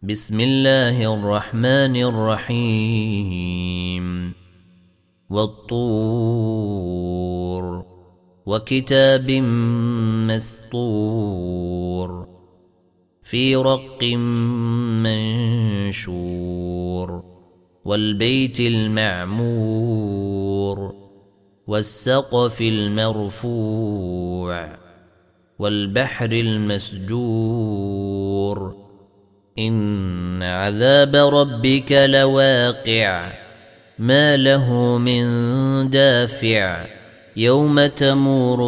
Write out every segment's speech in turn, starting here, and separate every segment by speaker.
Speaker 1: بسم الله الرحمن الرحيم والطور وكتاب مسطور في رق منشور والبيت المعمور والسقف المرفوع والبحر المسجور إن عذاب ربك لواقع ما له من دافع يوم تمور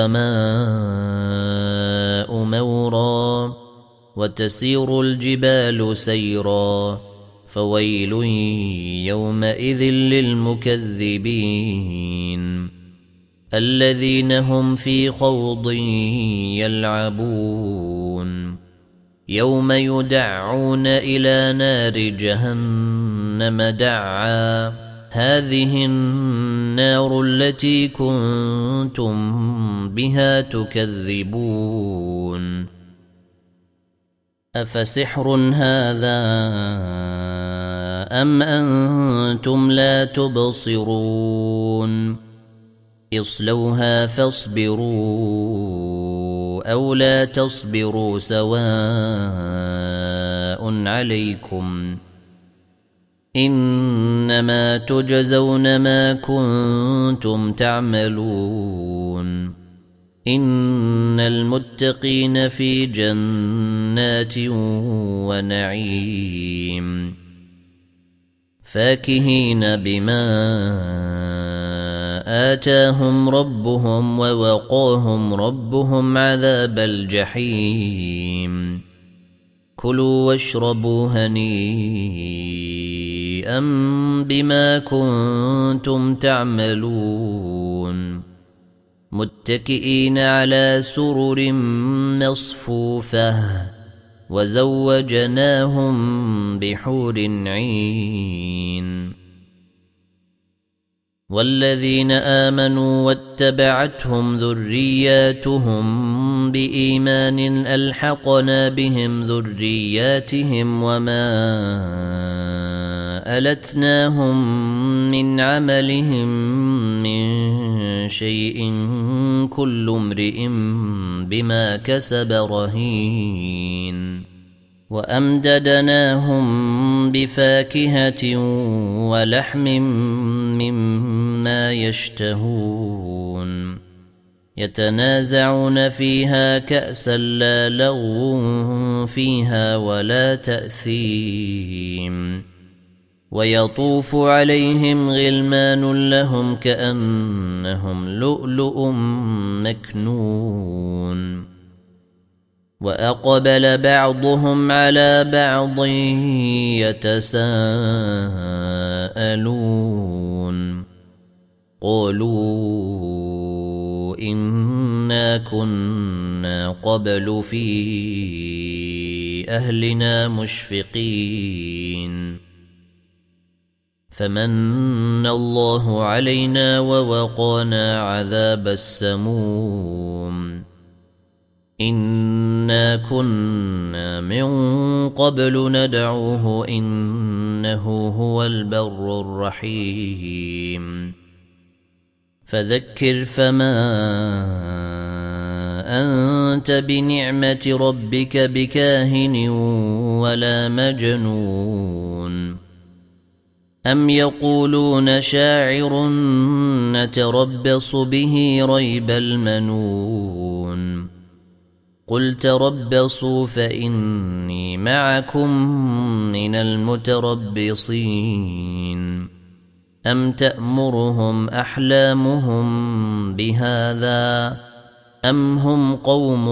Speaker 1: السماء مورا وتسير الجبال سيرا فويل يومئذ للمكذبين الذين هم في خوض يلعبون يوم يدعون إلى نار جهنم دعا هذه النار التي كنتم بها تكذبون أفسحر هذا أم أنتم لا تبصرون اصلوها فاصبروا أو لا تصبروا سواء عليكم إنما تجزون ما كنتم تعملون إن المتقين في جنات ونعيم فاكهين بما آتاهم ربهم ووقاهم ربهم عذاب الجحيم كلوا واشربوا هنيئا بما كنتم تعملون متكئين على سرر مصفوفة وزوجناهم بحور عين والذين آمنوا واتبعتهم ذرياتهم بإيمان ألحقنا بهم ذرياتهم وما ألتناهم من عملهم من شيء كل امرئ بما كسب رهين وأمددناهم بفاكهة ولحم مما يشتهون يتنازعون فيها كأسا لا لغو فيها ولا تأثيم ويطوف عليهم غلمان لهم كأنهم لؤلؤ مكنون وأقبل بعضهم على بعض يتساءلون قالوا إنا كنا قبل في أهلنا مشفقين فمن الله علينا ووقانا عذاب السموم إنا كنا من قبل ندعوه إنه هو البر الرحيم فذكر فما أنت بنعمة ربك بكاهن ولا مجنون أم يقولون شاعر نتربص به ريب المنون قل تربصوا فإني معكم من المتربصين أم تأمرهم أحلامهم بهذا أم هم قوم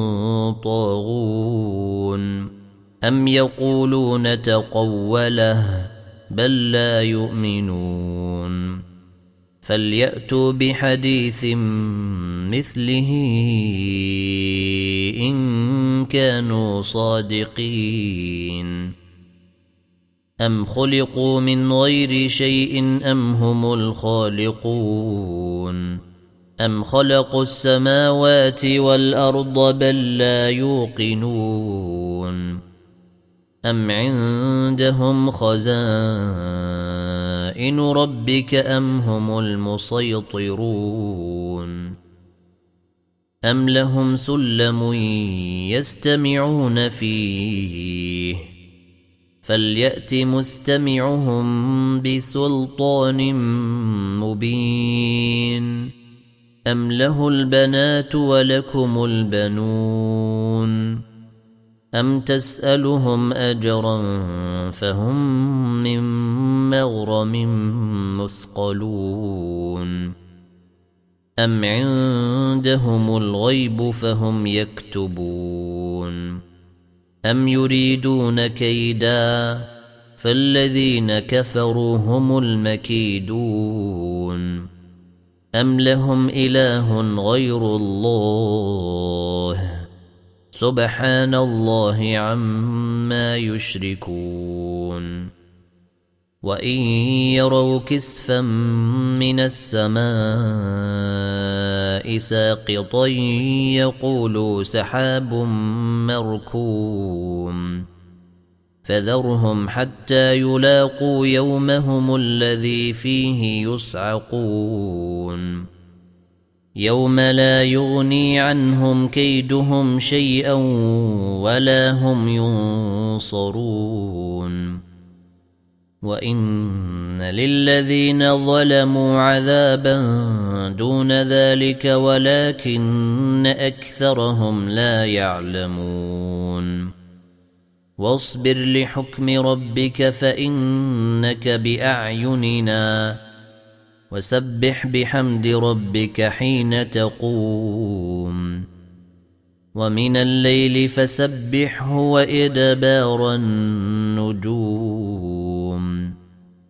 Speaker 1: طاغون أم يقولون تقوله بل لا يؤمنون فليأتوا بحديث مثله إن كانوا صادقين أم خلقوا من غير شيء أم هم الخالقون أم خلقوا السماوات والأرض بل لا يوقنون أم عندهم خزائن ربك أم هم المسيطرون أم لهم سلم يستمعون فيه فليأت مستمعهم بسلطان مبين أم له البنات ولكم البنون أم تسألهم أجرا فهم من مغرم مثقلون أم عندهم الغيب فهم يكتبون أم يريدون كيدا فالذين كفروا هم المكيدون أم لهم إله غير الله سبحان الله عما يشركون وإن يروا كسفا من السماء ساقطا يقولوا سحاب مركوم فذرهم حتى يلاقوا يومهم الذي فيه يصعقون يوم لا يغني عنهم كيدهم شيئا ولا هم ينصرون وإن للذين ظلموا عذابا دون ذلك ولكن أكثرهم لا يعلمون واصبر لحكم ربك فإنك بأعيننا وسبح بحمد ربك حين تقوم ومن الليل فسبحه وإدبار النجوم